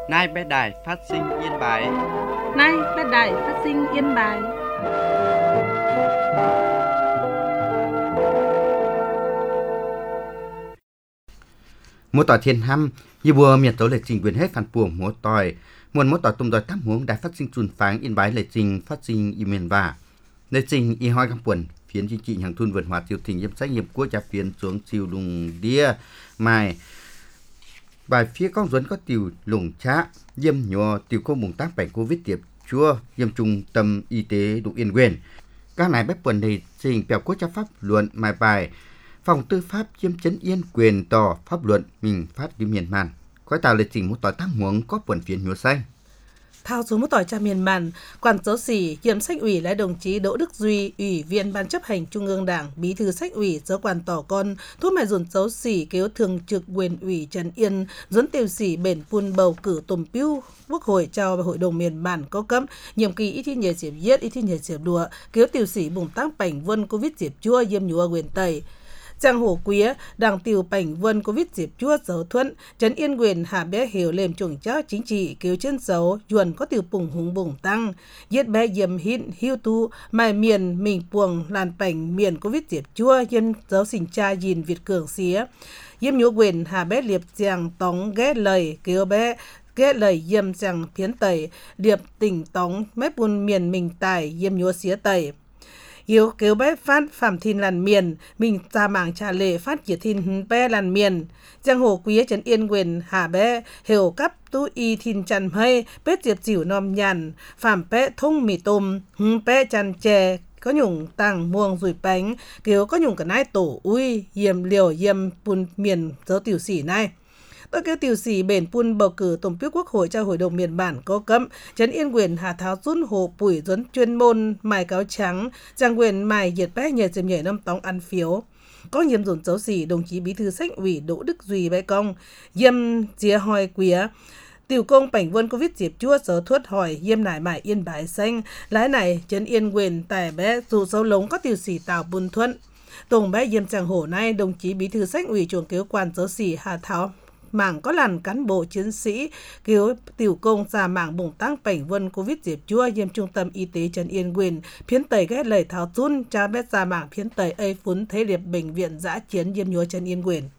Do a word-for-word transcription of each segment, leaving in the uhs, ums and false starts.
Nay bé đài phát sinh Yên Bái. Nay bé đài phát sinh Yên Bái. Mỗi tỏi thiên hăm, như bùa miền tấu lệ trình quyền hết phản buồng mỗi tỏi, muôn mỗi tỏi tung đòi tám huống đài phát sinh chùn pháng Yên Bái lệ trình phát sinh y miền và lệ trình y hoi cam quần phiến chính trị hàng thun vườn hòa tiêu tình yếm sách nhiệm quốc gia phiến xuống chiều lùng đia mai bài phía con duấn có tiểu lùng trá yếm nhỏ tiểu không bùng tác bệnh covid tiệp chua yếm trung tâm y tế đủ yên quyền các này bếp quần này trình bèo quốc gia pháp luận mai bài phòng tư pháp chiếm chấn yên quyền tỏ pháp luận mình phát đi miền màn khói tàu lịch trình một tỏi tăng huống có quần phiến nhúa xanh thao xuống một tỏi cha miền màn quản giáo sĩ kiêm sách ủy là đồng chí Đỗ Đức Duy, ủy viên ban chấp hành Trung ương Đảng, bí thư sách ủy giáo quản tỏ con thuốc mại dồn giáo sĩ kêu thường trực quyền ủy Trần Yên dồn tiêu sĩ bền phun bầu cử tùm piu quốc hội trao hội đồng miền bản có cấp nhiệm kỳ ít thi nhờ diệp giết ít thi nhờ diệp đùa kêu tiêu sĩ bùng tăng bảnh vân covid diệp chua yêm nhúa quyền tây Trang hồ quía, đảng tiểu bảnh vân covid diệp chua dấu thuận, Trấn Yên quyền hạ bé hiểu lềm chủng cháu chính trị kêu chân dấu, yuan có tiểu bùng hùng bùng tăng, giết bé yếm hít, hiu tu, mai miền mình buồng làn bảnh miền covid diệp chua, yếm dấu sinh cha dìn Việt cường xía. Yếm nhũ quyền hạ bé liệp giang tóng ghé lời kêu bé, ghé lời yếm giang phiến tẩy, liệp tỉnh tóng mép buôn miền mình tài yếm nhúa xía tẩy. Hiếu kêu bé phát phạm thìn làn miền, mình ra mạng trả lệ phát chỉ thìn bé làn miền. Giang hồ quý Trấn Yên quyền hà bé, hiểu cắp tu y thìn chăn hay, bé diệp dịu nòm nhàn, phạm bé thông mì tôm, hưng bé chăn chè, có nhung tăng muông rùi bánh, kêu có nhung cả nai tổ ui, yếm liều yếm bùn miền dấu tiểu sĩ này. Tôi kêu tiểu sĩ bền phun bầu cử tổng phiếu quốc hội cho hội đồng miền bản có cấm Trấn Yên quyền hà tháo run hồ bùi dẫn chuyên môn mài cáo trắng trang quyền mài diệt bé nhờ dìm nhảy năm tóng ăn phiếu có nhiệm dồn dấu sĩ đồng chí bí thư sách ủy Đỗ Đức Duy bé công yêm dìa hoi quía tiểu công bảnh vân covid diệp chua sở thuất hỏi yêm nải mải Yên Bái xanh lái này Trấn Yên quyền tài bé dù sâu lống có tiểu sĩ tào bùn thuận tổng bé yêm trang hổ nay đồng chí bí thư sách ủy chuồng kéo quan dấu sĩ hà tháo mảng có làn cán bộ chiến sĩ cứu tiểu công ra mảng bùng tăng bảnh vân covid diệp chua yêm trung tâm y tế Trấn Yên quyền phiến tẩy ghét lời tháo run cha bét ra mảng phiến tẩy ây phún thế liệp bệnh viện dã chiến yêm nhúa Trấn Yên quyền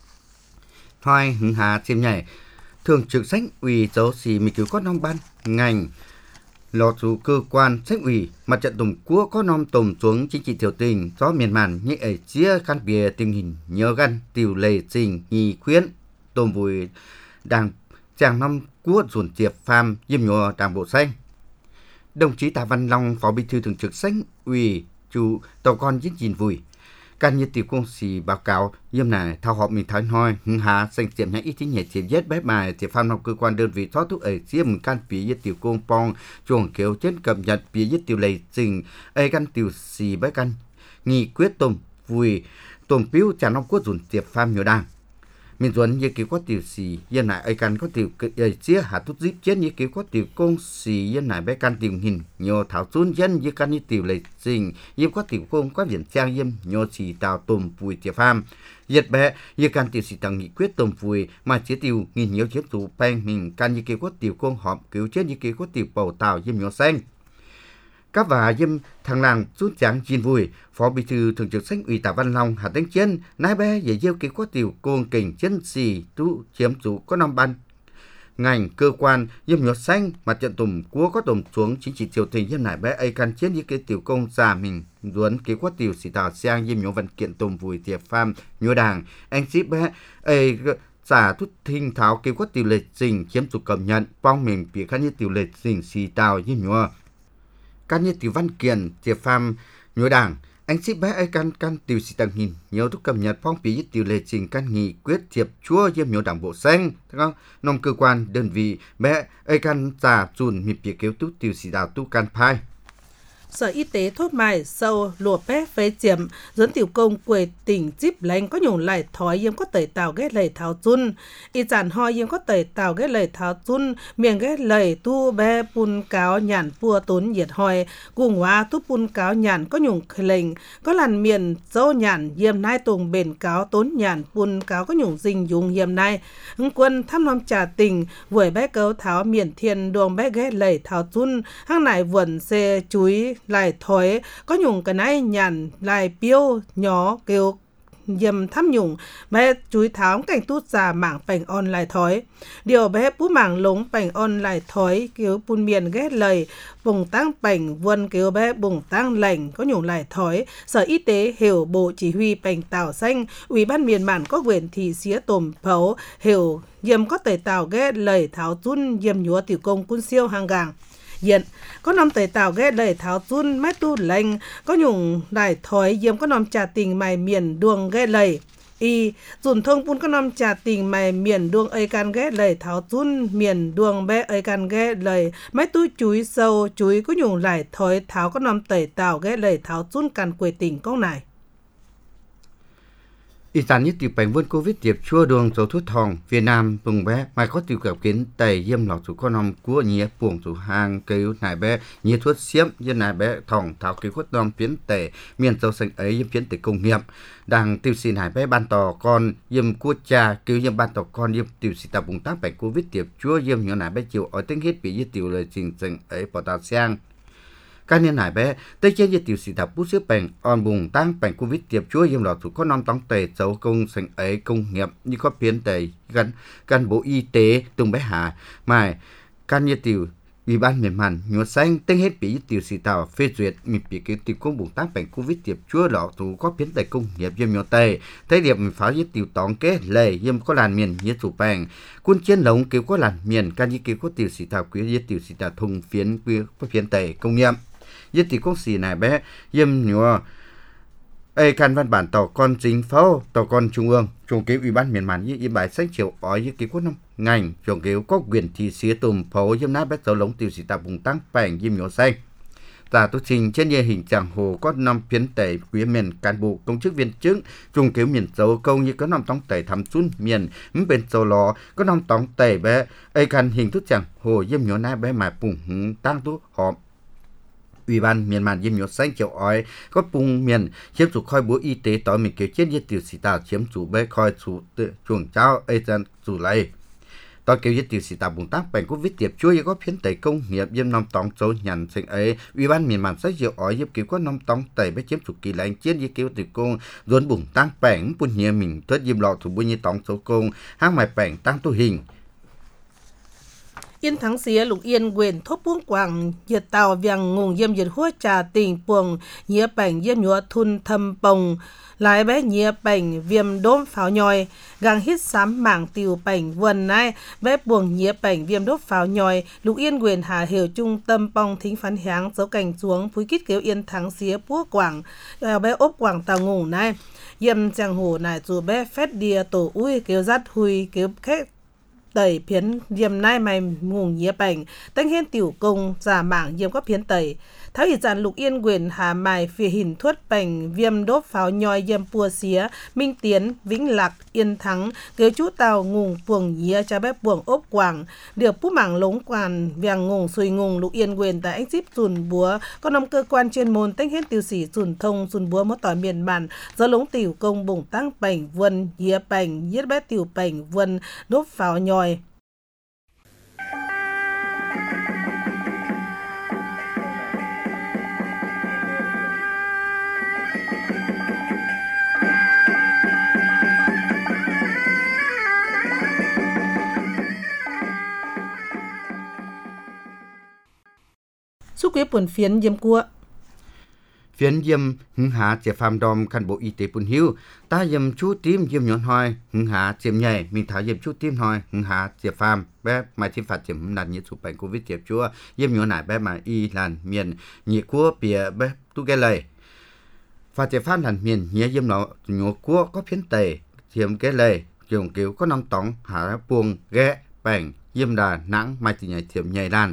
thôi hứng hà chim nhảy thường trực sách ủy giáo sĩ mi cứu có năm ban ngành lọt dù cơ quan sách ủy mặt trận tổng quốc có nom tổng xuống chính trị tiểu tình do miền màn như ở chia căn bìa tình hình nhớ gan tiểu lệ trình nghi khuyến tôm vùi đảng chàng năm quốc ruột diệp pham yêm nhúa đảng bộ xanh đồng chí Tạ Văn Long phó bí thư thường trực sách ủy chủ tàu con giết gìn vùi can như tiểu công sĩ báo cáo yêm này thao họp mình thái hoi hưng hà xanh tiệm nhã ít chính nhẹ tiệm giết bé bài tiệm pham trong cơ quan đơn vị thoát thuốc ở xiêm can phía giết tiểu công pong chuồng kéo trên cập nhật phía giết tiểu lầy trình ai can tiểu xì bé can nghi quyết tôm vùi tôm piu chàng năm quốc ruột diệp pham nhiều đảng mình duẩn như kiểu có tiểu sĩ yên lại ai can có tiểu ấy chia hạ tút zip chết như kiểu có tiểu công sĩ yên lại bé can tiểu hình nhiều thảo xuân dân như can như tiểu lệ trình yếm có tiểu công có viện trang yếm nhiều chỉ tàu tôm vùi tiệp pham yết bé như can tiểu sĩ tăng nghị quyết tôm vùi mà chế tiểu nghìn nhiều chế tụ bang mình can như kiểu có tiểu công họp cứu chết như kiểu có tiểu bầu tàu yếm nhiều xanh các và yếm thằng làng rút trắng chín vui phó bí thư thường trực sách ủy Tạ Văn Long hà đánh chiến nái bé về gieo kế có tiểu côn kình chân xì tu chiếm chủ có năm ban ngành cơ quan yếm nhọt xanh mặt trận tùng quốc có tùng xuống chính trị triều tình yếm nải bé ai can chiến như cái tiểu công già mình duẩn kế có tiểu sĩ tào sang yếm nhọt văn kiện tùng vùi tiệp pham nhúa đảng anh ship bé ai giả thút thinh tháo kế có tiểu lệ trình chiếm chủ cầm nhận phong mình bị khá như tiểu lệ trình xì tào yếm nhọt can như tiểu văn kiện tiệp pham nhúa đảng anh ship bé ai can can tiểu sĩ tầng hình nhiều thúc cầm nhật phong phí tiểu lệ trình can nghị quyết thiệp chúa yếm nhiều đảng bộ xanh không nông cơ quan đơn vị bé ai can giả chùn mịp bị kéo tút tiểu sĩ đào tu can phai Sở Y tế thốt mài sâu lùa bé phế chiếm dẫn tiểu công quê tỉnh díp lánh có nhung lại thói yếm có tẩy tàu ghét lời tháo chun y chản ho yếm có tẩy tàu ghét lời tháo chun miệng ghét lời tu bé pun cáo nhàn pua tốn nhiệt hoi cùng hóa tu pun cáo nhàn có nhung lệnh có làn miền dâu nhàn yếm nai tùng bền cáo tốn nhàn pun cáo có nhung dinh dùng yếm nai hưng quân thăm nom trà tình vùi bé cấu tháo miền thiên đường bé ghét lời tháo chun hang nải vườn xe chuối lại thói có nhung cái này nhàn lại piêu nhỏ kêu dầm thăm nhung bé chuối tháo cảnh tút già mảng bành on lại thói điều bé bú mảng lống bành on lại thói kêu pun miền ghét lời bùng tăng bành vườn kêu bé bùng tăng lành có nhung lại thói. Sở Y tế hiểu bộ chỉ huy bành tàu xanh ủy ban miền mạn có quyền thị xía tồm phấu hiểu dầm có tẩy tàu ghét lời tháo chun dầm nhúa tiểu công quân siêu hàng gàng hiện có nằm tẩy tàu ghét lời tháo chun mét tu lành có nhung đại thói dầm có nằm trà tình mày miền đường ghét lời y dùn thông pun có nằm trà tình mày miền đường ấy can ghét lời tháo chun miền đường bé ấy can ghét lời mét tu chuối sâu chuối có nhung lại thói tháo có nằm tẩy tàu ghét lời tháo chun can quê tỉnh công này. Y sản nhất tiểu bệnh vươn Covid tiệp chua đường dấu thuốc thòng Việt Nam vùng bé mai có tiểu gặp kiến tẩy diêm lọ chủ con nòng của nhía buồng chủ hàng kêu nải bé nhía thuốc xiêm dân nải bé thòng tháo kêu khuất nòng phiến tẩy miền châu xanh ấy diêm phiến tẩy công nghiệp đang tiêu xì nải bé ban tò con diêm cua cha kêu diêm ban tò con diêm tiêu xì tập bùng tác bệnh Covid tiệp chua diêm nhỏ nải bé chịu ở tiếng hết bị diêm tiểu lời trình xanh ấy bỏ tàu sang các niên hải bé tây trên diệt tiểu sĩ tập bút xếp bệnh on bùng tăng bệnh Covid tiệp chúa diêm lọ thủ có năm tông tề dấu công sành ấy công nghiệp như có biến tề gần gần bộ y tế tung bé hạ mà can nhiệt tiểu ủy ban miền màn nhúa xanh tên hết bị tiểu sĩ tàu phê duyệt mình bị cái tiểu công bùng tăng bệnh Covid tiệp chúa lọ thủ có biến tề công nghiệp diêm nhỏ tề thấy điểm phá diệt tiểu tóng kế lệ diêm có làn miền nhiệt chủ bệnh quân chiến lồng kêu có làn miền can như kêu có tiểu sĩ tàu quý diệt tiểu sĩ tàu thùng phiến quý có phiến tề công nghiệp nhất thì công sĩ này bé yếm nhua ai can văn bản tàu con chính phủ tàu con trung ương trung kế ủy ban miền màn như yếm bài sách chiều ói như kế quốc năm ngành trung kế có quyền thị xía tùm phố yếm nát bé dấu lống tiêu sĩ tạp bùng tăng bảnh yếm nhua xanh ta tu trình trên như hình trạng hồ có năm phiến tẩy quý miền cán bộ công chức viên chức trung kế miền dấu công như có năm tông tẩy thắm xuân miền bên dấu lò có năm tông tẩy bé ai can hình thức trạng hồ yếm nhua nát bé mà bùng tăng tu họp ủy ban miền màn diêm nhột xanh chiều ói có vùng miền chiếm chủ khoi búa y tế tỏi mình kêu chết như tiểu sĩ tàu chiếm chủ bé khoi chủ chuồng trao ấy dân chủ lấy tỏi kêu như tiểu sĩ tàu bùng tác bệnh Covid tiệp chúa có phiến tẩy công nghiệp diêm năm tông số nhận sinh ấy ủy ban miền màn sách chiều ói diêm kêu có năm tông tẩy bé chiếm chủ kỳ lãnh chiến như kêu tiểu công dồn bùng tăng bệnh bún nhẹ mình thoát diêm lọ thủ bún như tông số công hang mài bệnh tăng tu hình Yên thắng xía lục yên quyền thốt buông quảng nhiệt tàu viang ngùng diêm nhiệt hua trà tình buồng nhía bảnh diêm nhúa thun thâm bồng lái bé nhía bảnh viêm đốm pháo nhoi gang hít sám mảng tiều bảnh vườn nai bé buồng nhía bảnh viêm đốm pháo nhoi lục yên quyền hà hiểu trung tâm bong thính phán háng dấu cảnh xuống phúi kít kêu yên thắng xía búa quảng bé ốp quảng tàu ngùng nai diêm chàng hồ nài dù bé phét đìa tổ ui kêu dắt hui kêu khách tẩy phiến diêm nai mày ngùng nhía bảnh tăng hên tiểu công giả mảng diêm có phiến tẩy tháo hỷ giản lục yên quyền hà mài phì hình thuất bảnh viêm đốt pháo nhoi diêm pua xía minh tiến vĩnh lạc yên thắng kêu chú tàu ngùng buồng nhía cha bếp buồng ốp quảng được bút mảng lống quan viang ngùng xuôi ngùng lục yên quyền tại anh díp dùn búa có năm cơ quan chuyên môn tăng hên tiểu sĩ dùn thông dùn búa mất tỏi miền bản do lống tiểu công bùng tăng bảnh vân nhía bảnh nhiết bé tiểu bảnh vân đốt pháo nhoi. Xúc quế buồn phiến diêm cua phiến diêm hứng hạ chế phàm đom cán bộ y tế bùn hiu ta diêm chú tím diêm nhọn hoi hứng hạ chiếm nhảy mình tháo diêm chú tím hoi hứng hạ chế phàm bé mai chi phạt chiếm nàn nhiệt sụp bệnh Covid tiệp chúa diêm nhọn nải bé mà y làn miền nhiệt cua bìa bé tu cái lầy phạt chế phàm làn miền nhiệt diêm nó nhổ cua có phiến tẩy chiếm cái lầy trường kiểu có năm tóng hạ buông ghé bảnh diêm đà nắng mai chỉ nhảy chiếm nhảy đàn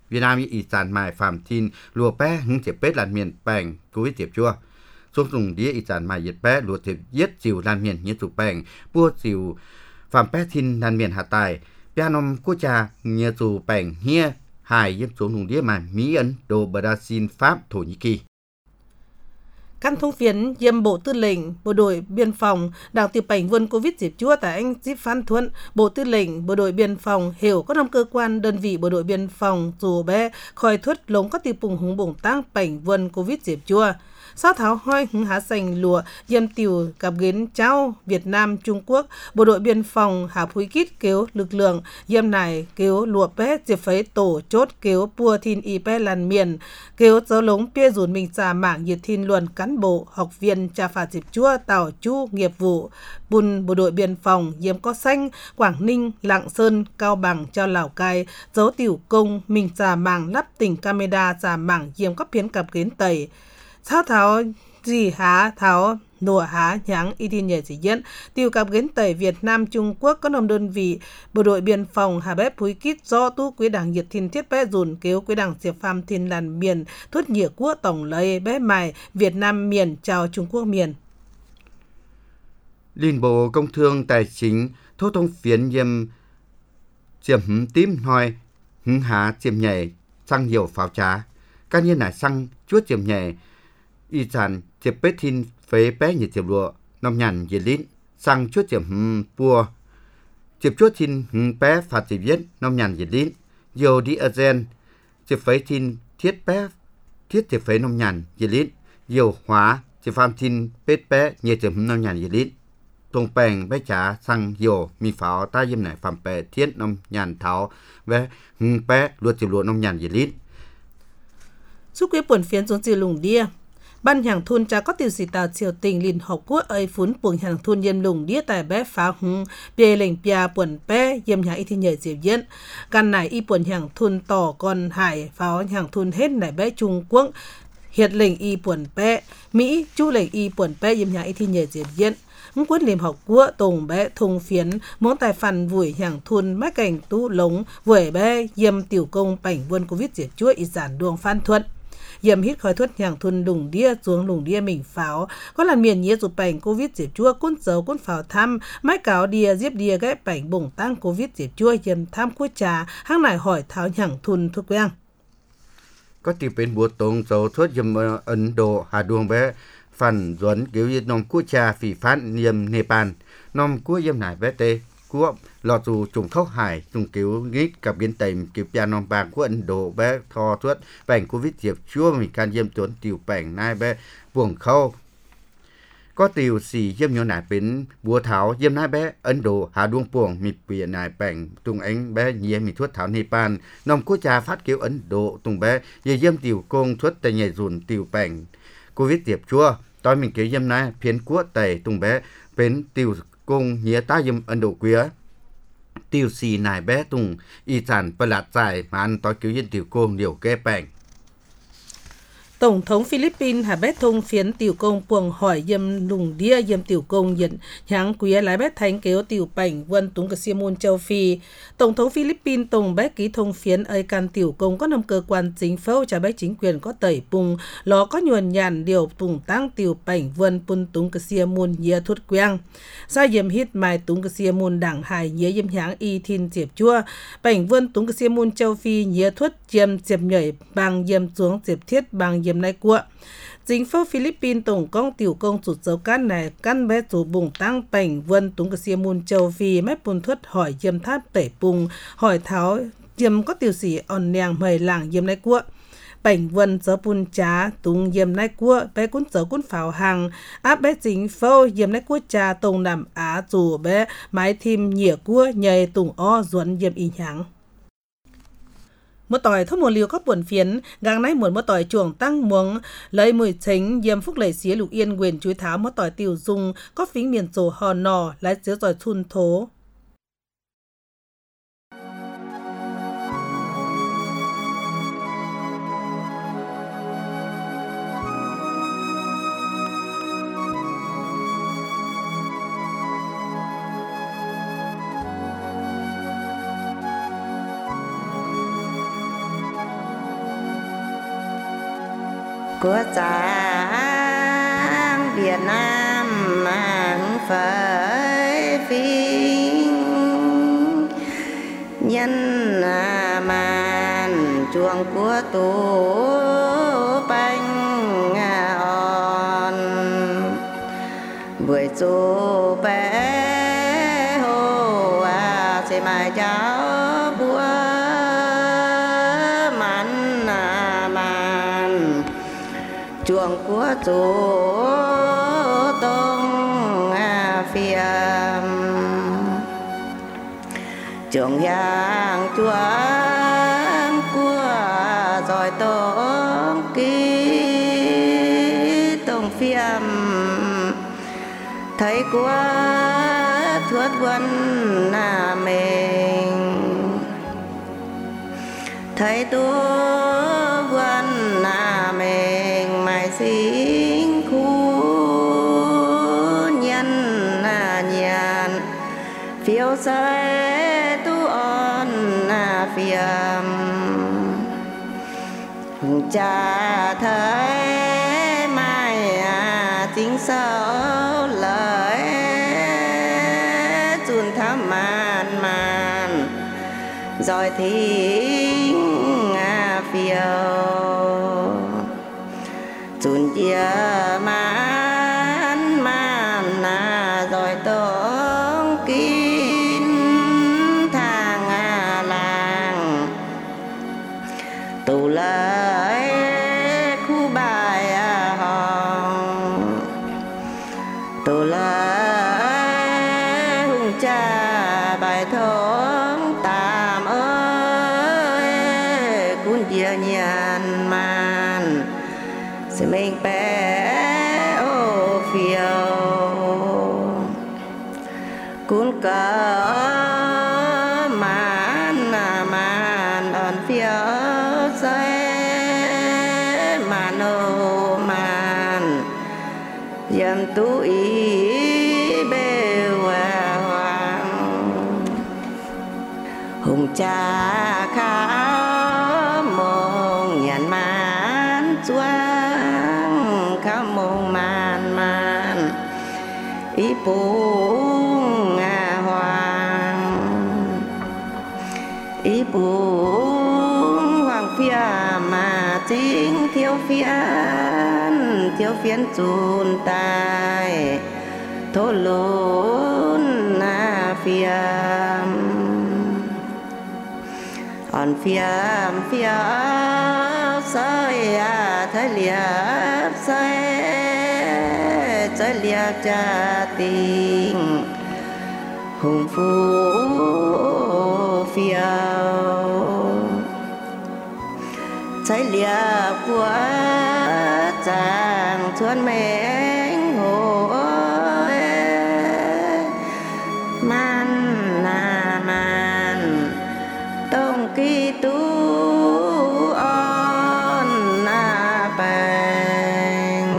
Việt Namอีสานหมายphạm tin lùa bé hứng thiệp bết làn miền bèng Covid tiệp chua xuống dùng đĩa ý sản mài nhiệt bé lùa thiệp giết chiều làn miền như tụ bèng bua chiều phạm bé tin làn miền hạ tài bia nôm quốc cha như tụ bèng hia hài yếm xuống dùng đĩa mà Mỹ Ấn Độ Brazil Pháp Thổ Nhĩ Kỳ. Căn thông phiến Diêm Bộ Tư lệnh Bộ đội Biên phòng Đảng Tiểu Bảnh Vân Covid dịp chua tại anh Dịp Phan Thuận, Bộ Tư lệnh Bộ đội Biên phòng hiểu có năm cơ quan đơn vị Bộ đội Biên phòng dù bé khỏi thuất lống các tiêu bùng hùng bổng tăng Bảnh Vân Covid dịp chua. Sao tháo hoi hứng há sành lụa Diêm Tiểu cặp gến trao Việt Nam Trung Quốc Bộ đội Biên phòng Hà Phúi Kít kêu lực lượng Diêm này kêu lụa bé diệp phấy tổ chốt kêu pua thìn y bé làn miền kêu dấu lống bia dùn mình trà mảng nhiệt thìn luận cán bộ học viên trà phạt dịp chua tàu chu nghiệp vụ bùn Bộ đội Biên phòng Diêm có xanh Quảng Ninh Lạng Sơn Cao Bằng cho Lào Cai dấu tiểu công mình trà mảng lắp tỉnh camera trà mảng Diêm có phiến cặp gến tẩy sao tháo gì há tháo nùa há nháng y tin nhờ chỉ dẫn tiêu cặp gến tẩy Việt Nam Trung Quốc có nông đơn vị Bộ đội Biên phòng Hà Bé Phúi Kít do tu quý đảng nhiệt thìn thiết bé dùn kêu quý đảng diệp pham thìn làn miền thuất nhựa quốc tổng lấy bé mài Việt Nam miền chào Trung Quốc miền. Liên Bộ Công Thương Tài chính thô thông phiến yếm chiếm hứng tím hoi hứng há chiếm nhảy xăng nhiều pháo trá các nhiên là xăng chuốt chiếm nhảy y sản chiếm bết thìn phế bé nhiệt chiếm lụa nông nhàn nhiệt lít xăng chuốt chiếm hứng bùa chiếm chuốt thìn hứng bé phạt chiếm viết nông nhàn nhiệt lít dầu đi ở gen chiếm phế thìn thiết bé thiết chiếm phế nông nhàn nhiệt lít dầu hóa chiếm pham thìn bết bé nhiệt chiếm hứng nông nhàn nhiệt lít tông bèng bé trả xăng dầu mi pháo ta yếm này phàm bé thiết nông nhàn tháo bé hứng bé luật chiếm lụa nông nhàn nhiệt lít. Xúc quý buồn phiến xuống chiều lùng đia ban hàng thôn cha có tiêu sĩ tàu triều tình liên hợp quốc ấy phún buồn hàng thôn yếm lùng đĩa tại bé phá hung bề lệnh bia buồn bé yếm nhà y thi nhờ diệp diễn căn này y buồn hàng thôn tỏ con hải pháo hàng thôn hết này bé Trung Quốc hiệt lệnh y buồn bé Mỹ chu lệnh y buồn bé yếm nhà y thi nhờ diệp diễn quân liên hợp quốc tổng bé thùng phiến món tài phản vùi hàng thôn mách cảnh tu lống vùi bé yếm tiểu công Bảnh Vân Covid diệp chúa y giản đường Phan Thuận yếm hít khói thuốc hàng thôn lùng đĩa xuống lùng đĩa mình pháo có làn miền nhía dục Bảnh Covid diệp chua cún dấu cún pháo thăm mái cáo đia diếp đia ghép Bảnh bổng tăng Covid diệp chua yếm tham quốc trà hang này hỏi tháo hàng thôn thuốc quang có tìm bên bùa tông dấu thuốc yếm Ấn Độ Hà Đuông bé phần duẩn kiểu như nông quốc trà phỉ phát yếm Nepal nông quốc yếm này bé tê quốc lọt dù trùng khốc hải trùng kiểu nghít cặp kiến tềm kiểu gia nông bang của Ấn Độ bé thò thuất Bảnh Covid diệp chúa mình can yếm tuấn tiểu Bảnh nai bé buồng khâu có tiểu xì yếm nhỏ nải bên bùa tháo yếm nai bé Ấn Độ Hà Đuông buồng mịt bìa nải Bảnh tung ánh bé nhie mịt thuất tháo Nepal nông quốc trà phát kiểu Ấn Độ tung bé yếm tiểu công thuất tây nhảy dùn tiểu Bảnh Covid diệp chúa tôi mình kiểu yếm nai phiến quốc tây tung bé bên tiểu công nhía ta yếm Ấn Độ quía tiêu xì nài bé tung y sản và lạt dài mà ăn tối cứu dân tiểu công điều kê bảnh. Tổng thống Philippines Hà Bé Thông phiến tiểu công buồng hỏi yếm lùng đĩa yếm tiểu công dẫn hãng quý lái bé thánh kéo tiểu Bảnh Vân túng cái môn châu Phi. Tổng thống Philippines Tổng bé ký thông phiến ấy can tiểu công có năm cơ quan chính phủ trả bé chính quyền có tẩy bùng ló có nhuần nhàn điều tùng tăng tiểu Bảnh Vân pun túng cái môn nhia thuất quang. Sa yếm hít mai túng cái môn đảng hải nhia yếm hãng y thiên diệp chua. Bảnh Vân túng cái môn châu Phi nhia thuất yếm diệp nhảy bằng yếm xuống diệp thiết bằng yếm này của chính phủ Philippines tổng công tiểu công chủ dấu căn này căn bé chủ bùng tăng Bảnh Vân túng cái môn châu Phi mép bùn thuất hỏi yếm tháp tẩy bùng hỏi tháo yếm có tiểu sĩ on nèng mời làng yếm này của Bảnh Vân dấu bùn trá túng yếm này của bé cún dấu cún pháo hàng áp bé chính phủ yếm này của trà tổng nằm á chủ bé mái thìm nhỉa của nhầy tùng o duẩn yếm y nháng. Một tỏi thốt một liều có buồn phiến, gang nay muốn một tỏi chuồng tăng muống, lấy mùi chính, yếm phúc lệ xía lục yên quyền chuối tháo một tỏi tiểu dung, có phính miền sổ hò nò, lấy xía giỏi thun thố. của Tràng Việt Nam mang phải phim nhân màn chuông của tổ bánh on buổi chú bé hồ à sẽ mai cháu búa mắn màn chuông của chú tông phiền chuông yang chuông của rồi tông ký tông phiền thấy quá thuất quân là mình thấy tôi quân là mình mày sinh khu nhân là nhàn phiêu say tu on là phiền cha thấy mai à chính sao lời chun thắm màn màn rồi thính à phiêu chun chia màn màn à rồi tông kín thang à làng tù lời khu bài à hòn tù lời hùng cha bài thống tạm ơi cuốn chia nhàn màn sẽ mình bé ô phiêu cuốn cờ màn màn ẩn phiêu say màn ô màn dầm tú ý bê hòa hoàng hùng cha khá mong nhàn màn choang khá mong màn màn ý bùng à hoàng ý bùng hoàng phía mà chính thiếu phiến thiếu phiến chun tai thô lún à phiêm on phiêm phiêm sơi à thấy liệp sơi sơi liệp cha tình hùng phu phiêu thấy liệp của chàng chuan mến hồ man là man tông kỳ tu on na bèn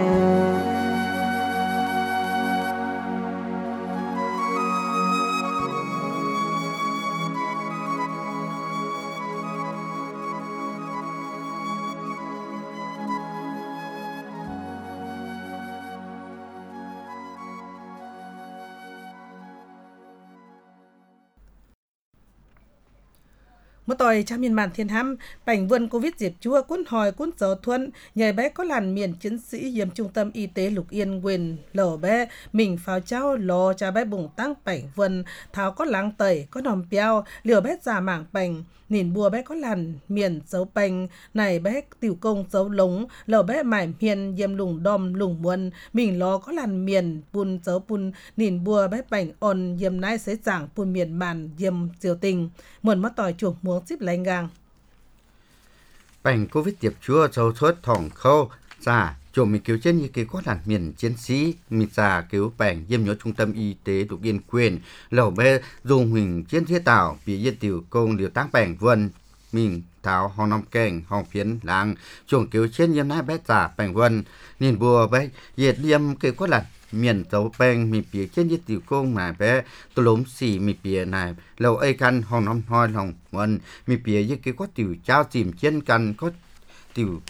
Một tỏi cha miền màn thiên hăm bảnh vườn covid diệp chua cuốn hỏi cuốn gió thuận nhảy bé có làn miền chiến sĩ yếm trung tâm y tế Lục Yên quyền lở bé mình pháo trao lò cha bé bùng tăng bảnh vườn tháo có láng tẩy có nòm piao liều bé già mảng bành nhìn bùa bé có làn miền dấu bành này bé tiểu công dấu lống lở bé mải miền yếm lùng đom lùng muôn mình lò có làn miền bùn dấu bùn nhìn bùa bé bảnh on yếm nai sấy giảng bùn miền màn yếm diều tình muôn mất tỏi chuộc muống xíp lánh gang bảnh covid diệp chua châu thuất thỏng khâu giả chủ mình cứu trên như cái có làn miền chiến sĩ mình già cứu bảnh yếm nhớ trung tâm y tế Lục Yên quyền lẩu bê dùng huỳnh chiến thiết tạo bị yên tiểu công điều tác bảnh vườn mình tháo hòn nòng kèn hòn phiến làng chuồng cứu trên yếm nai bé giả bảnh vườn nhìn bùa bé diệt liêm cái có làn miền dấu beng mi bìa trên yết tiểu công mà bé tôi lốm xì mi bìa này lầu ai căn hòn nòng hoi lòng mần mi bìa như cái có tiểu trao tìm trên căn có tiểu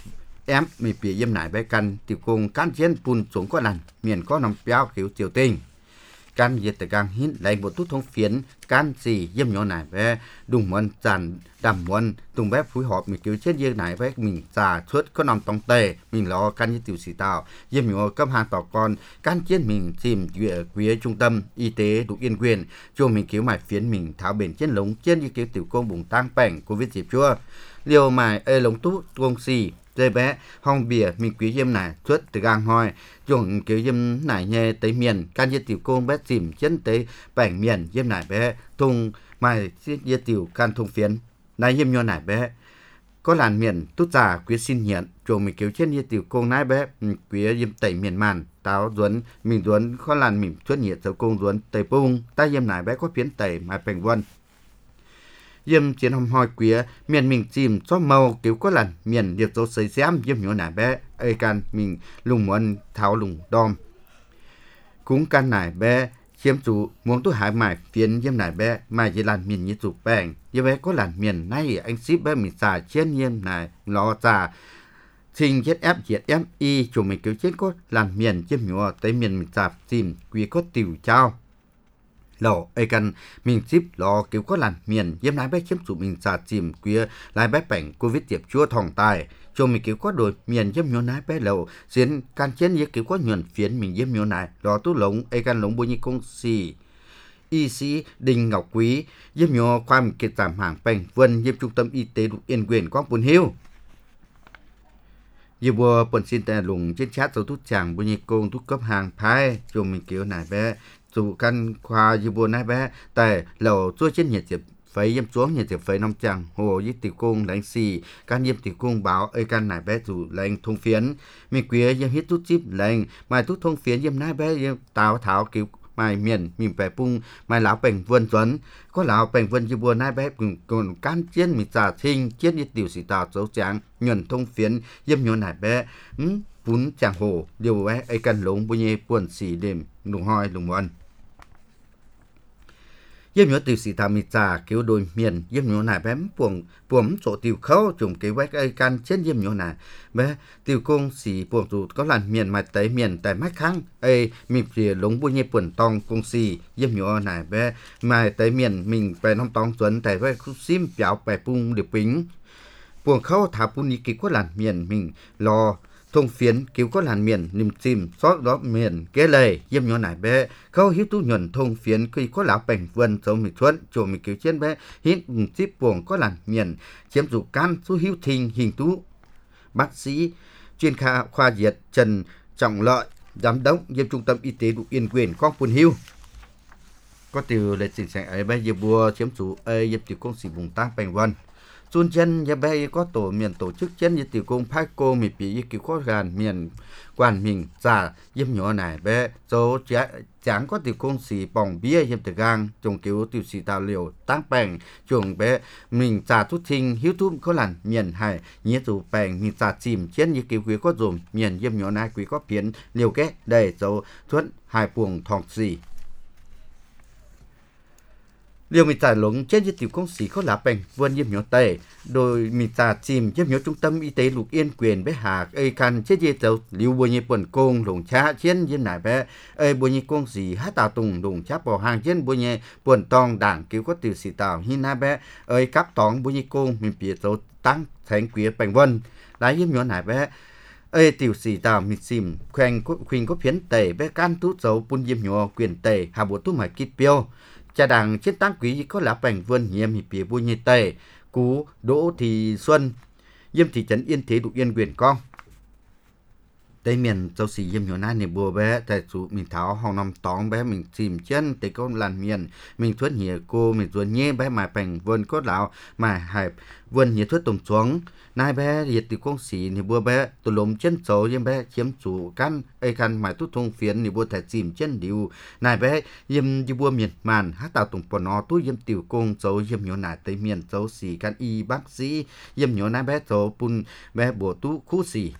em mi pì yếm nải bé căn tiểu công can chiến pun xuống có lần miền có nằm béo kiểu tiểu tình can diệt từ càng hít lại một chút thông phiến can gì yếm nhỏ nải bé đùng mòn tràn đầm mòn tung bé phối hợp mi kiểu chết yếm nải bé mình già suốt có nằm tòng tề mình lo can như tiểu sĩ tàu yếm nhỏ cấp hàng tỏ con can chiến mình tìm duyệt quý trung tâm y tế đủ yên quyền cho mình kiểu mải phiến mình tháo bền trên lống trên như kiểu tiểu công bùng tăng bảnh covid dịp chua liều mài ê lống tú công xì dây bé hong bìa mình quý yếm nải suốt từ gang hoi chuẩn kiểu yếm nải nhẹ tới miền can như tiểu công bé tìm chân tới bảnh miền yếm nải bé thùng mài như tiểu can thùng phiến này yếm nhỏ nải bé có làn miền tút giả quý xin nhận chuồng mình kiểu trên như tiểu công nái bé quý yếm tẩy miền màn táo duấn mình duấn có làn mình xuất nhiệt dấu công duấn tẩy bung ta yếm nải bé có phiến tẩy mà bành vân yếm chiến hồng hoi quý miền mình chìm cho màu kiểu có làn miền liệt dấu sấy xém yếm nhỏ nải bé ơi can mình lùng muốn tháo lùng đom cũng can nải bé chiếm chủ muốn tu hải mải phiến yếm nải bé mà chỉ làn miền như chủ bèn yếm bé có làn miền nay anh ship bé mình xả trên yếm nải lo xả trình chết ép diệt ép y chủ mình kiểu chết có làn miền chiếm nhỏ tới miền mình xả chìm quý có tiểu trao lò ai cần mình ship lò kiểu có làn miền yếm nải bé chiếm chủ mình xả chìm quý lại bé bảnh covid tiệp chua thòng tài cho mình kiểu có đôi miền yếm nhỏ nải bé lầu xuyên can chiến như kiểu có nhuận phiến mình yếm nhỏ nải lò tú lống ai cần lống bôi như công xì y sĩ Đinh Ngọc Quý yếm nhỏ khoa mình kết giảm hàng bành vân yếm trung tâm y tế đủ yên quyền quang buồn hiu yếm bùa bẩn xin tè lùng trên chat dấu tút chàng bôi như công tút cấp hàng phái cho mình kiểu nải bé dù căn khoa yếm bùa nải bé tại lầu chua trên nhiệt diệp phải yếm xuống nhiệt diệp phải nông chàng hồ với tiểu cung đánh xì can yếm tiểu cung báo ơi can nải bé dù lệnh thông phiến mình quý yếm hít tút chip lệnh mà tút thông phiến yếm nải bé yếm táo tháo kiểu mài miền mình phải pung mài lão bèn vân tuấn có lão bèn vân như bùa nai bé cùng còn can chiến mình giả thinh chiến như tiểu sĩ tàu dấu trắng nhuận thông phiến yếm nhỏ nải bé ừm vốn chàng hồ điều bé ấy cần lống bôi nhê buồn xì đêm lùng hoi lùng mòn yếm nhỏ tiểu sĩ tàu mình giả kiểu đôi miền yếm nhỏ nải bé buồng buồng chỗ tiểu khâu trùng cái vách ấy can chiến yếm nhỏ nải bé tiểu công xì buồng dù có làn miền mà tới miền tại mắt khang ấy mình chỉ lống bôi nhê buồn tong công xì yếm nhỏ nải bé mà tới miền mình phải nông tong tuấn tại vách khu sim béo bè pung được bính buồng khâu thả pun ý có làn miền mình lo thông phiến cứu có làn miền niềm chìm xót đó miền kế lề yếm nhỏ nải bé khâu hiếu tu nhuận thông phiến khi có lão bành vân giống mình thuận chỗ mình cứu trên bé hít chip buồng có làn miền chiếm dụ can số hiếu thình hình tú bác sĩ chuyên khoa khoa diệt Trần Trọng Lợi giám đốc yếm trung tâm y tế đủ yên quyền quang buồn hiu có từ lịch trình sẽ ấy bây giờ bùa chiếm chủ ấy yếm tiểu công sĩ vùng tác bành vân xuân chân nhà bé có tổ miền tổ chức chân như tiểu công phái cô mì bị kiểu có gàn miền quan mình giả yếm nhỏ này bé số chẳng có tiểu công xì bỏng bia yếm từ gang trồng kiểu tiểu xì tàu liều tăng bèn chuồng bé mình giả thút thinh hiếu thút có làn miền hải nhớ dù bèn mình giả chìm chân như kiểu quý có dùm miền yếm nhỏ này quý có phiến liều kết để dấu thuận hai buồng thòng xì liều mình trả lống trên như tiểu công sĩ có lá bèn vươn yếm nhỏ tề đôi mình trả chìm yếm nhỏ trung tâm y tế lục yên quyền bé hà ơi can chết như dấu liều bùi như buồn công lồng cha trên yếm nải bé ơi bùi như công sĩ hát tàu tùng lồng cha bỏ hàng trên bùi như buồn tòng đảng cứu có tiểu sĩ tàu hin na bé ơi cắp tòng bùi như công mình bị dấu tăng thành quý bèn vân đá yếm nhỏ nải bé ơi tiểu sĩ tàu mình xìm khoanh khuyên có phiến tề bé can tút dấu bùn yếm nhỏ quyền tề hà bộ tút mải kít piêu cha đảng trên tăng quý có lá bành vươn nhiễm hiệp bìa bùi như tề cú Đỗ Thị Xuân yếm thị trấn Yên Thế đủ yên quyền con tây miền châu sĩ yếm nhỏ nai này bùa bé tại chủ mình tháo hòng nằm tóng bé mình chìm chân tới con làn miền mình thuất nhẹ cô mình ruột nhé bé mà bành vươn cốt lão mà hẹp vươn nhẹ thuất tùng xuống nai bé diệt từ con sĩ này bùa bé tụ lốm chân xấu yếm bé chiếm chủ căn ai căn mà tút thông phiến này bùa tại chìm chân điều nai bé yếm như bùa miền màn hát tàu tùng bò nó túi yếm tiểu công xấu yếm nhỏ nai tây miền châu sĩ căn y bác sĩ yếm nhỏ nai bé xấu pun bé bùa tú khu sĩ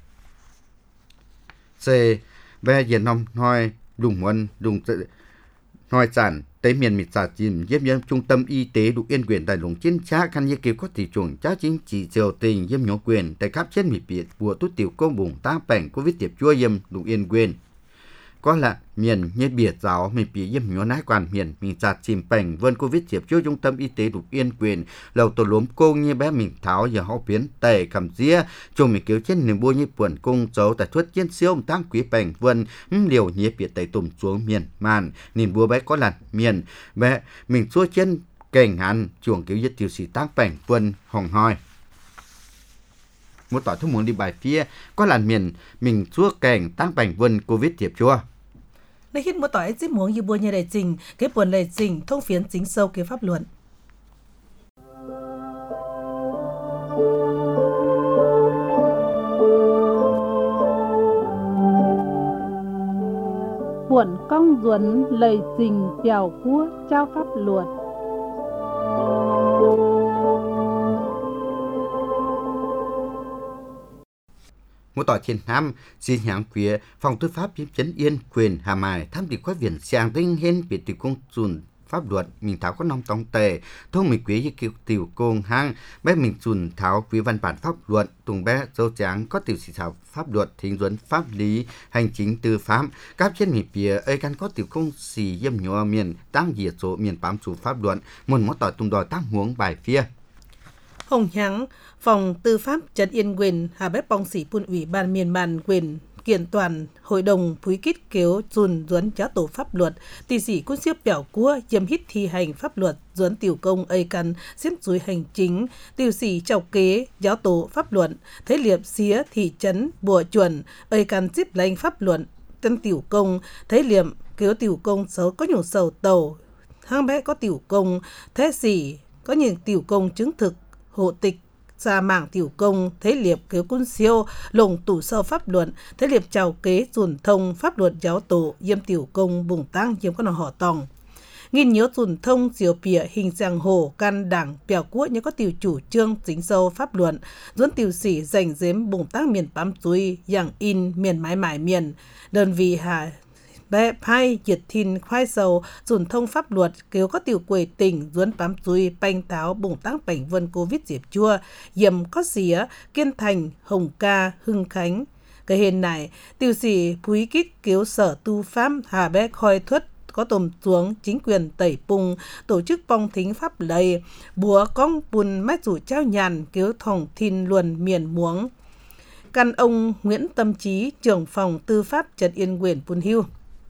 C bé diện nông hoi đùng quân đùng tự hoi sản tới miền miền xã chìm giếm nhớ trung tâm y tế đủ yên quyền tại lũng chiến trá khăn như kêu có thị trường trá chính trị triều tình giếm nhỏ quyền tại khắp trên miền biển của tút tiểu công bùng tá bảnh covid tiệp chua yếm đủ yên quyền có là miền như biệt giáo miền bị yếm nhỏ nái quan miền miền xã chìm bảnh vươn covid tiệp chua trung tâm y tế đủ yên quyền lầu tổ lốm công như bé mình tháo giờ họ biến tẩy cầm dĩa chung mình kêu trên niềm bua như buồn cung dấu tại thuất chiến siêu tăng quý bảnh vươn liều như biệt tẩy tùm xuống miền màn niềm bua bé có là miền bé mình xua chân cảnh hàn chuồng cứu giết tiêu sĩ tác bảnh vươn hồng hoi một tỏi thông muốn đi bài phía có là miền mình xua cảnh tác bảnh vươn covid tiệp chua Nay hít một tỏi giúp muốn như bua như đại trình cái buồn đại trình thông phiến chính sâu cái pháp luận buồn công duẩn lời trình chào cua trao pháp luật. một tỏi thiên nam xin hãng phía phòng tư pháp giúp chấn yên quyền hà mài tham đi quá viện sang tinh hên biệt tiểu công dùn pháp luật mình tháo có nông tông tề thông mình quý như kiểu tiểu công hang bé mình dùn tháo quý văn bản pháp luật tùng bé dấu tráng có tiểu sĩ thảo pháp luật thính duẩn pháp lý hành chính tư pháp các trên miền phía ấy căn có tiểu công xì yếm nhỏ miền tăng diệt số miền bám chủ pháp luật một món tỏi tung đòi tăng huống bài phía Hồng Háng, phòng tư pháp trấn yên quyền hà bếp bong sĩ phun ủy ban miền bàn quyền kiện toàn hội đồng phúi kít kéo dùn duấn giáo tổ pháp luật tỷ sĩ quân siêu biểu cua dâm hít thi hành pháp luật duấn tiểu công ây căn xiêm dùi hành chính tiểu sĩ chào kế giáo tổ pháp luật thế liệp xía thị trấn bùa chuẩn ây căn xíp lanh pháp luật tân tiểu công thế liệm kéo tiểu công xấu có nhiều sầu tàu hang bé có tiểu công thế sĩ có nhiều tiểu công chứng thực hộ tịch ra mạng tiểu công thế liệp kéo quân siêu lồng tủ sâu pháp luật thế liệp chào kế dùn thông pháp luật giáo tổ yêm tiểu công bùng tăng yêm con họ tòng nghìn nhớ dùn thông diều pìa hình giang hồ can đảng bèo quốc như có tiểu chủ trương chính sâu pháp luật duẫn tiểu sĩ dành dếm bùng tăng miền bám chuối dạng in miền mái mải miền đơn vị hà bé phai diệt thìn khoai sầu dùn thông pháp luật kéo có tiểu quầy tỉnh duẫn bám chuối banh táo bùng tăng bảnh vân covid diệp chua yểm có xía kiên thành hồng ca hưng khánh cái hình này tiểu sĩ phúi kít kéo sở tu pháp hà bé khoi thuất có tồm xuống chính quyền tẩy pung tổ chức bong thính pháp lầy búa cong bùn mách rủ trao nhàn kéo thòng thìn luồn miền muống căn ông Nguyễn Tâm Trí trưởng phòng tư pháp trấn yên quyền Pun Hưu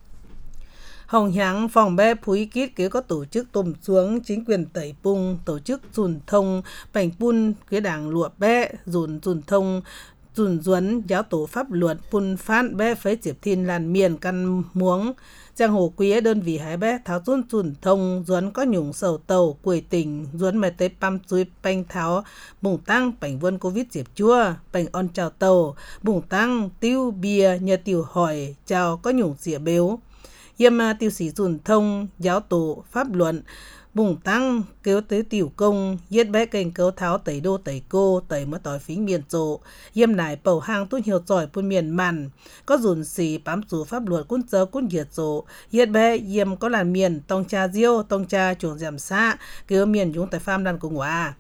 Hồng Háng phòng bé phúi kít kế có tổ chức tồm xuống chính quyền tẩy pung tổ chức dùn thông bành pun kế đảng lụa bé dùn dùn thông dùn duấn giáo tổ pháp luật pun phát bé phế diệp thiên làn miền căn muống giang hồ quý đơn vị hái bé tháo dùn dùn thông duấn có nhung sầu tàu quầy tỉnh duấn mày tới pam chuối banh tháo bùng tăng bảnh vân covid diệp chua bảnh on chào tàu bùng tăng tiêu bia nhờ tiểu hỏi chào có nhung xỉa bếu yêm tiêu sĩ dùn thông giáo tổ pháp luận bùng tăng kéo tới tiểu công giết bé kênh cấu tháo tẩy đô tẩy cô tẩy mất tỏi phí miền trộ yêm nải bầu hang tôi hiểu giỏi phun miền màn có dùn xì bám chủ pháp luật quân dơ quân diệt trộ giết bé yêm có làn miền tông cha diêu tông cha chuồng giảm xa kéo miền dũng tại farm đàn cùng hòa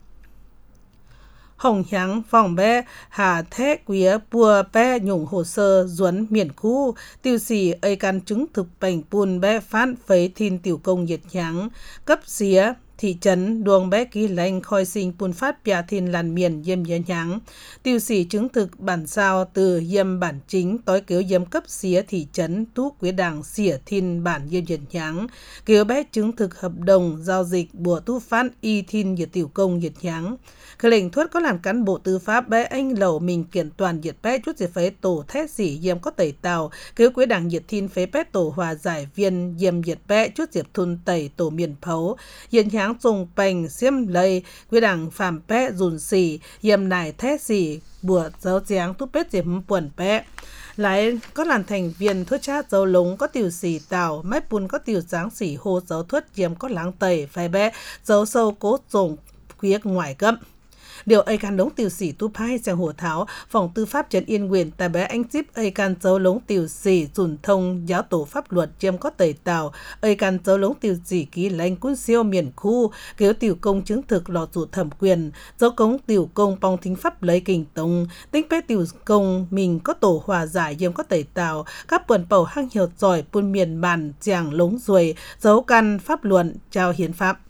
Hồng Háng phòng bé hà thế quía bùa bé nhung hồ sơ duấn miền khu tiêu sĩ ây căn chứng thực bành pun bé phát phấy thìn tiểu công nhiệt háng cấp xía thị trấn đuông bé ký lanh khoi sinh pun phát bia thìn làn miền yêm yến háng tiêu sĩ chứng thực bản sao từ yêm bản chính tối kéo yêm cấp xía thị trấn tú quế đảng xỉa thìn bản yêm yến háng kéo bé chứng thực hợp đồng giao dịch bùa tú phát y thìn nhiệt tiểu công nhiệt háng khởi lệnh thuất có làm cán bộ tư pháp bé anh lầu mình kiện toàn diệt bé chút diệt phế tổ thét sĩ yêm có tẩy tàu kéo quế đảng diệt thìn phế bé tổ hòa giải viên yêm diệt bé chút diệt thun tẩy tổ miền phấu yến háng dùng bành xiêm lây quế đảng phạm bé dùn xì yêm nải thét xì bùa giáo giáng túp bết diệt buồn bé lại có làm thành viên thuất chát dấu lúng có tiểu xì tàu mách bùn có tiểu dáng xì hô dấu thuất yêm có láng tẩy phai bé dấu sâu cố dùng khuyết ngoài gấp điều ai can lống tiểu sĩ tu phai chàng hồ tháo phòng tư pháp trấn yên quyền tại bé anh chip ai can dấu lống tiểu sĩ dùn thông giáo tổ pháp luật chiêm có tẩy tàu ai can dấu lống tiểu sĩ ký lãnh quân siêu miền khu kéo tiểu công chứng thực lò chủ thẩm quyền dấu cống tiểu công bong thính pháp lấy kình tông tính bé tiểu công mình có tổ hòa giải chiêm có tẩy tàu các quần bầu hang hiệu giỏi buôn miền bản chàng lống ruồi dấu căn pháp luận trao hiến pháp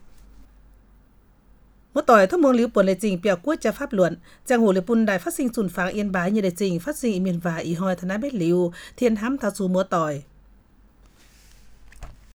một tỏi thông mong liu buồn lệ trình biểu quốc cho pháp luận chàng hồ lệ bùn đài phát sinh sùn pháng yên bái như lệ trình phát sinh miền và ý hoi thân ái bết liu thiên hám thao su múa tỏi